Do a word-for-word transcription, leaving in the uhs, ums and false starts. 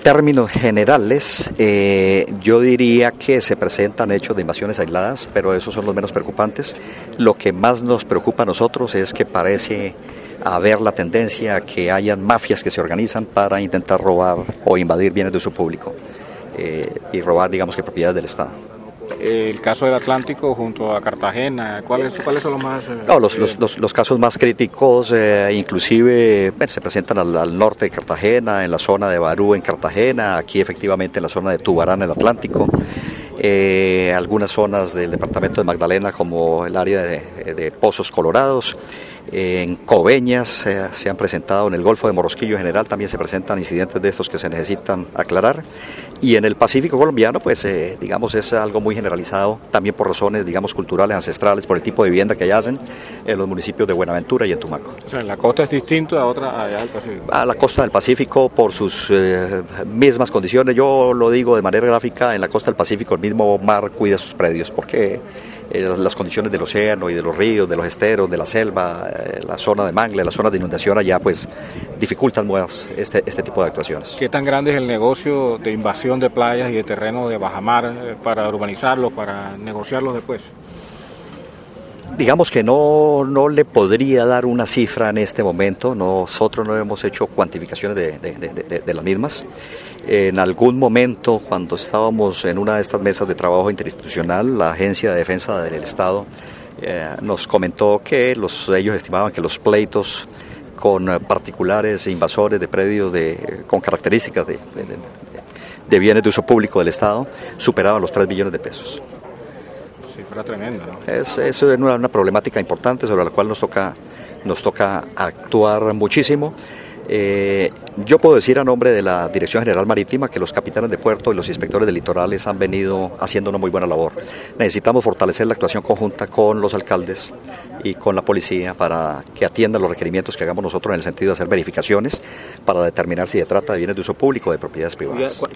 términos generales, eh, yo diría que se presentan hechos de invasiones aisladas, pero esos son los menos preocupantes. Lo que más nos preocupa a nosotros es que parece haber la tendencia a que hayan mafias que se organizan para intentar robar o invadir bienes de uso público eh, y robar, digamos que, propiedades del Estado. El caso del Atlántico junto a Cartagena, ¿cuáles, cuáles son los más...? Eh, no, los, los, los, los casos más críticos eh, inclusive bueno, se presentan al, al norte de Cartagena, en la zona de Barú en Cartagena, aquí efectivamente en la zona de Tubarán en el Atlántico, eh, algunas zonas del departamento de Magdalena como el área de, de Pozos Colorados. En Coveñas eh, se han presentado, en el Golfo de Morrosquillo en general también se presentan incidentes de estos que se necesitan aclarar, y en el Pacífico colombiano pues eh, digamos es algo muy generalizado también por razones digamos culturales, ancestrales, por el tipo de vivienda que hacen en los municipios de Buenaventura y en Tumaco. O sea, en la costa es distinto a otra allá del Pacífico. A la costa del Pacífico por sus eh, mismas condiciones, yo lo digo de manera gráfica, en la costa del Pacífico el mismo mar cuida sus predios porque eh, las condiciones del océano y de los ríos, de los esteros, de la selva, eh, la zona de mangle, la zona de inundación allá pues dificultan más este, este tipo de actuaciones. ¿Qué tan grande es el negocio de invasión de playas y de terrenos de bajamar eh, para urbanizarlos, para negociarlos después? Digamos que no, no le podría dar una cifra en este momento, nosotros no hemos hecho cuantificaciones de, de, de, de, de las mismas. En algún momento, cuando estábamos en una de estas mesas de trabajo interinstitucional, la Agencia de Defensa del Estado eh, nos comentó que los, ellos estimaban que los pleitos con particulares invasores de predios de, con características de, de, de, de bienes de uso público del Estado superaban los tres billones de pesos. Cifra tremenda, ¿no? Es, es una, una problemática importante sobre la cual nos toca, nos toca actuar muchísimo. Eh, yo puedo decir a nombre de la Dirección General Marítima que los capitanes de puerto y los inspectores de litorales han venido haciendo una muy buena labor. Necesitamos fortalecer la actuación conjunta con los alcaldes y con la policía para que atiendan los requerimientos que hagamos nosotros en el sentido de hacer verificaciones para determinar si se trata de bienes de uso público o de propiedades privadas.